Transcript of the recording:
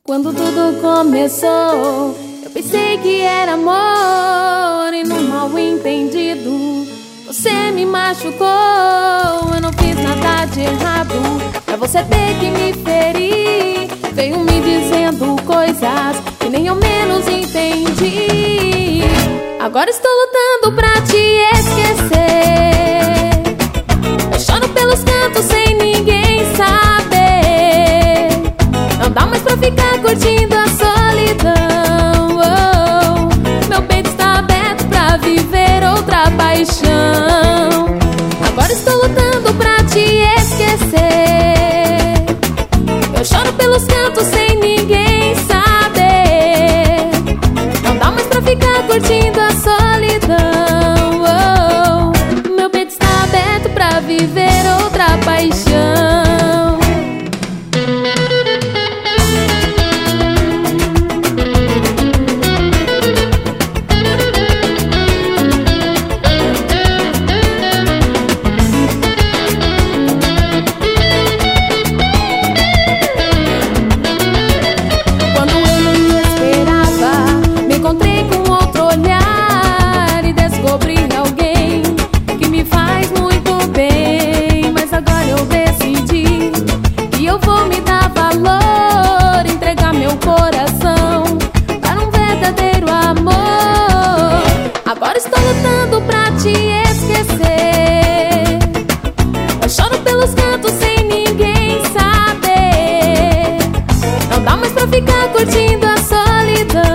Quando tudo começou, eu pensei que era amor, e num mal entendido você me machucou. Eu não fiz nada de errado pra você ter que me ferir. Veio me dizendo coisas que nem eu menos entendi. Agora estou lutando pra te esquecer. Eu choro pelos cantos sem ninguém saber. Não dá mais pra ficar curtindo a solidão. Oh, meu peito está aberto pra viver outra paixão. Agora estou lutando pra te esquecer. Eu choro pelos cantos sem ninguém saber. Não dá mais pra ficar curtindo a solidão. Oh, meu peito está aberto pra viver outra paixão. Encontrei com outro olhar e descobri alguém que me faz muito bem. Mas agora eu decidi que eu vou me dar valor, entregar meu coração para um verdadeiro amor. Agora estou lutando pra te esquecer. Eu choro pelos cantos sem ninguém saber. Não dá mais pra ficar curtindo a solidão.